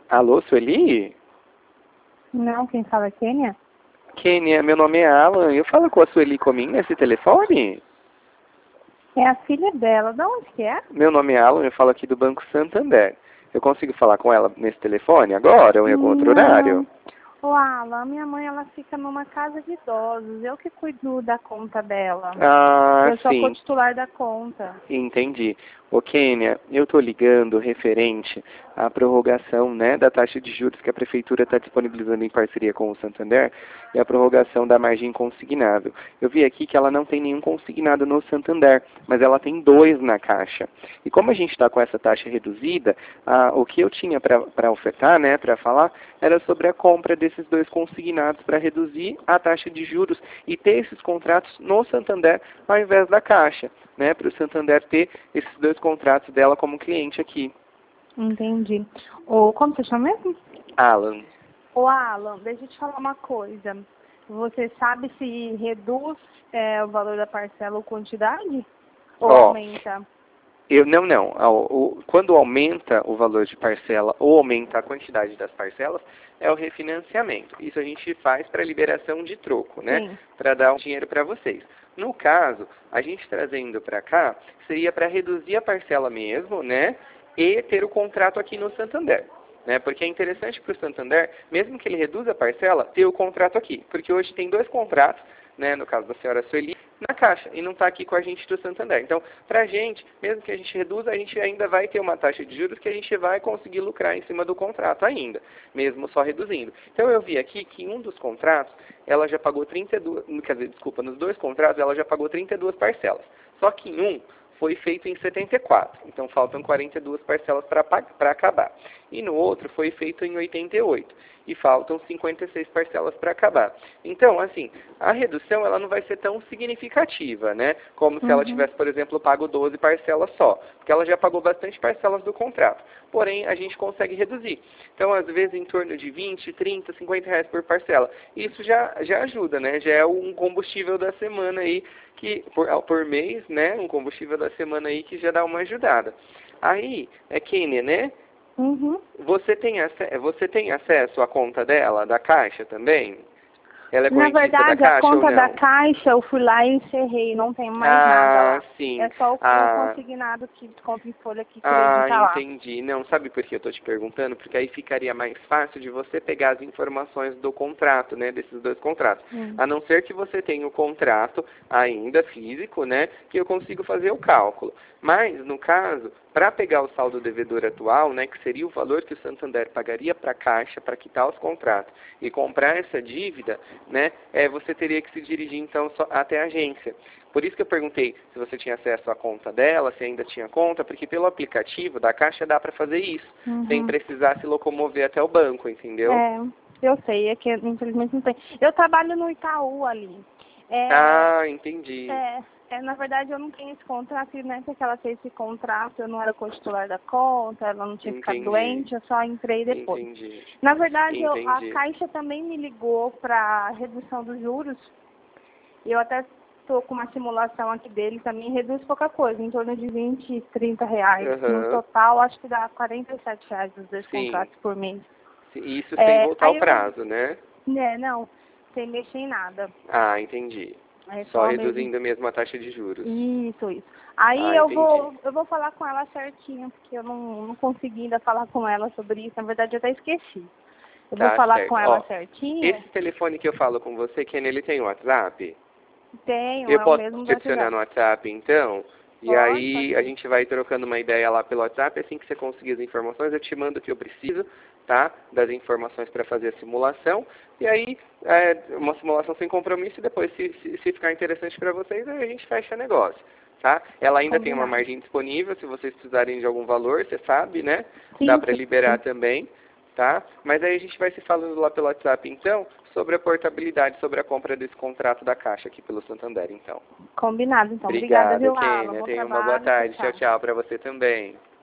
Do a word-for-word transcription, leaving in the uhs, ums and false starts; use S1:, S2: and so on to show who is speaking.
S1: Alô, Sueli?
S2: Não, quem fala é Kênia?
S1: Kênia, meu nome é Alan. Eu falo com a Sueli Comim nesse telefone?
S2: É a filha dela. De onde que é?
S1: Meu nome é Alan, eu falo aqui do Banco Santander. Eu consigo falar com ela nesse telefone agora ou em algum outro horário?
S2: Não. Ô, Alan, minha mãe, ela fica numa casa de idosos. Eu que cuido da conta dela.
S1: Ah,
S2: Eu sou
S1: sim.
S2: co-titular da conta.
S1: Entendi. Ô, Kênia, eu estou ligando referente à prorrogação, né, da taxa de juros que a Prefeitura está disponibilizando em parceria com o Santander e a prorrogação da margem consignável. Eu vi aqui que ela não tem nenhum consignado no Santander, mas ela tem dois na Caixa. E como a gente está com essa taxa reduzida, ah, o que eu tinha para ofertar, né, para falar, era sobre a compra desses dois consignados para reduzir a taxa de juros e ter esses contratos no Santander ao invés da Caixa, né, para o Santander ter esses dois contratos dela como cliente aqui.
S2: Entendi. Ô, como você chama mesmo?
S1: Alan.
S2: Ô, Alan, deixa eu te falar uma coisa. Você sabe se reduz é, o valor da parcela ou quantidade? Ou
S1: Ó,
S2: aumenta?
S1: Eu, não, não. O, o, quando aumenta o valor de parcela ou aumenta a quantidade das parcelas, é o refinanciamento. Isso a gente faz para liberação de troco, né?
S2: Sim.
S1: Para dar um dinheiro para vocês. No caso, a gente trazendo para cá, seria para reduzir a parcela mesmo, né? E ter o contrato aqui no Santander. Né? Porque é interessante para o Santander, mesmo que ele reduza a parcela, ter o contrato aqui. Porque hoje tem dois contratos, né, no caso da senhora Sueli, na Caixa, e não está aqui com a gente do Santander. Então, para a gente, mesmo que a gente reduza, a gente ainda vai ter uma taxa de juros que a gente vai conseguir lucrar em cima do contrato ainda, mesmo só reduzindo. Então, eu vi aqui que em um dos contratos, ela já pagou trinta e duas, quer dizer, desculpa, nos dois contratos, ela já pagou trinta e duas parcelas. Só que em um, foi feito em setenta e quatro, então faltam quarenta e duas parcelas para acabar. E no outro foi feito em oitenta e oito, e faltam cinquenta e seis parcelas para acabar. Então, assim, a redução ela não vai ser tão significativa, né? Como se
S2: Uhum.
S1: ela tivesse, por exemplo, pago doze parcelas só, porque ela já pagou bastante parcelas do contrato. Porém, a gente consegue reduzir. Então, às vezes, em torno de vinte, trinta, cinquenta reais por parcela. Isso já, já ajuda, né? Já é um combustível da semana aí, que por, por mês, né? Um combustível da semana aí que já dá uma ajudada. Aí, é Kênia, né?
S2: Uhum.
S1: Você tem, você tem acesso à conta dela, da Caixa também? Ela é
S2: Na
S1: correntista da
S2: verdade, a
S1: Caixa ou
S2: conta da
S1: não?
S2: Caixa eu fui lá e encerrei, não tem mais nada
S1: Ah,
S2: lá.
S1: sim.
S2: É só o, o
S1: Ah,
S2: consignado que conta em folha que
S1: ah,
S2: acredita lá.
S1: entendi. Não, sabe por que eu estou te perguntando? Porque aí ficaria mais fácil de você pegar as informações do contrato, né, desses dois contratos.
S2: Hum.
S1: A não ser que você tenha o contrato ainda físico, né, que eu consigo fazer o cálculo. Mas, no caso, para pegar o saldo devedor atual, né, que seria o valor que o Santander pagaria para a Caixa para quitar os contratos e comprar essa dívida, né, é, você teria que se dirigir, então, só até a agência. Por isso que eu perguntei se você tinha acesso à conta dela, se ainda tinha conta, porque pelo aplicativo da Caixa dá para fazer isso,
S2: Uhum.
S1: sem precisar se locomover até o banco, entendeu?
S2: É, eu sei, é que infelizmente não tem. Eu trabalho no Itaú ali. É,
S1: Ah, entendi.
S2: é, é, na verdade eu não tenho esse contrato, né? Porque ela fez esse contrato, eu não era co-titular da conta, ela não tinha ficado
S1: Entendi.
S2: doente, eu só entrei depois.
S1: Entendi.
S2: Na verdade, eu, a
S1: Entendi.
S2: Caixa também me ligou para redução dos juros. Eu até estou com uma simulação aqui dele, também reduz pouca coisa, em torno de vinte, trinta reais. No
S1: Aham.
S2: total, acho que dá quarenta e sete reais os dois
S1: Sim.
S2: contratos por mês.
S1: Isso sem
S2: É,
S1: voltar
S2: aí
S1: ao
S2: eu,
S1: prazo, né?
S2: né, não, sem mexer em nada.
S1: Ah, entendi.
S2: É
S1: Só
S2: só mesmo.
S1: reduzindo mesmo a taxa de juros.
S2: Isso, isso. Aí
S1: Ah,
S2: eu
S1: entendi.
S2: vou, eu vou falar com ela certinho, porque eu não, não consegui ainda falar com ela sobre isso. Na verdade, eu até esqueci. Eu vou
S1: Tá
S2: falar
S1: certo.
S2: com ela
S1: Ó,
S2: certinho.
S1: esse telefone que eu falo com você, Ken, ele tem WhatsApp?
S2: Tenho,
S1: Eu
S2: é o
S1: posso
S2: mesmo do
S1: te adicionar
S2: WhatsApp.
S1: no WhatsApp, então? E
S2: Pode, pode
S1: aí a
S2: ser.
S1: gente vai trocando uma ideia lá pelo WhatsApp. Assim que você conseguir as informações, eu te mando o que eu preciso, tá? Das informações para fazer a simulação. E aí, é uma simulação sem compromisso. E depois, se, se, se ficar interessante para vocês, aí a gente fecha negócio, tá? Ela ainda tem uma
S2: Combinado.
S1: margem disponível. Se vocês precisarem de algum valor, você sabe, né?
S2: Sim,
S1: Dá para
S2: sim,
S1: liberar
S2: sim.
S1: também, tá? Mas aí a gente vai se falando lá pelo WhatsApp, então, sobre a portabilidade, sobre a compra desse contrato da Caixa aqui pelo Santander, então.
S2: Combinado, então. Obrigada,
S1: Obrigado,
S2: viu, Alan?
S1: Kênia.
S2: Bom
S1: Tenha uma boa
S2: trabalho. Tchau,
S1: tarde. Tchau,
S2: tchau.
S1: tchau para você também.